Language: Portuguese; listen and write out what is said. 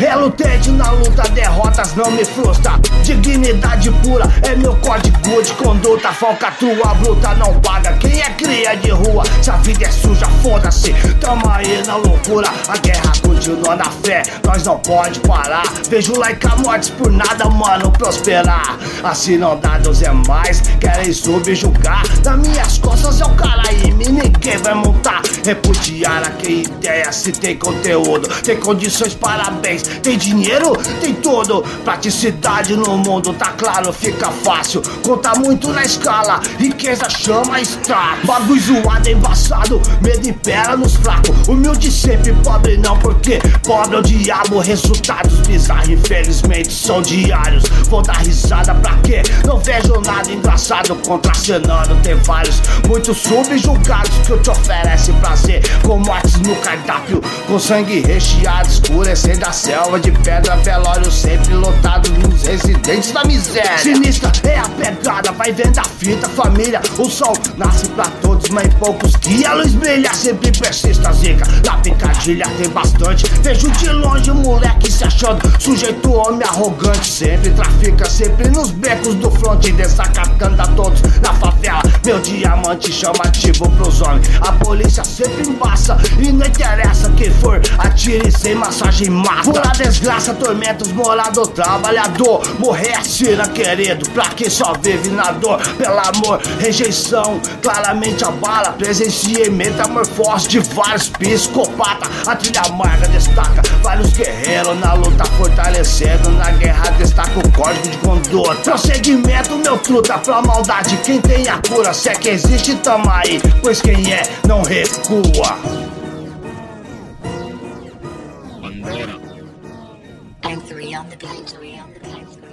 Relutante na luta, derrotas não me frustra. Dignidade pura é meu código de conduta. Falcatrua bruta não paga quem é cria de rua. Se a vida é suja, foda-se, tamo aí na loucura. A guerra continua na fé, nós não pode parar. Vejo laica mortes por nada, mano, prosperar. Assim não dá, Deus é mais, querem subjugar. Nas minhas costas é o Caraíbe, ninguém vai montar. Repudiar a que ideia, se tem conteúdo, tem condições, parabéns. Tem dinheiro? Tem tudo. Praticidade no mundo, tá claro, fica fácil. Conta muito na escala, riqueza chama status. Bagulho zoado, embaçado, medo impera nos fracos. Humilde sempre, pobre não, porque pobre é o diabo. Resultados bizarros, infelizmente, são diários. Vou dar risada pra quê? Não vejo nada engraçado contracenando. Tem vários, muitos subjugados que te oferecem prazer, com mortes no cardápio, com sangue recheado, escurecendo a selva de pedra. Velório sempre lotado nos residentes da miséria. Sinistra é a pegada, vai vendo a fita, família. O sol nasce pra todos, mas em poucos dias a luz brilha, sempre persiste a zica. Na picadilha tem bastante, vejo de longe o moleque se achando sujeito homem arrogante. Sempre trafica, sempre nos becos do fronte, desacatando a todos na favela. Meu diamante chamativo pros homens. A polícia sempre embaça e não interessa quem for, atire sem massagem mata. Por a desgraça, tormenta os morador trabalhador. Morrer é cena, querido, pra quem só vive na dor. Pelo amor, rejeição, claramente abala. Presenciei metamorfose de vários psicopatas. A trilha amarga destaca vários guerreiros na luta, fortalecendo na guerra destaca o código de conduta. Prosseguimento, meu truta, pra maldade quem tem a cura. Se é que existe, tamo aí, pois quem é não recua. I'm 3 on the beat.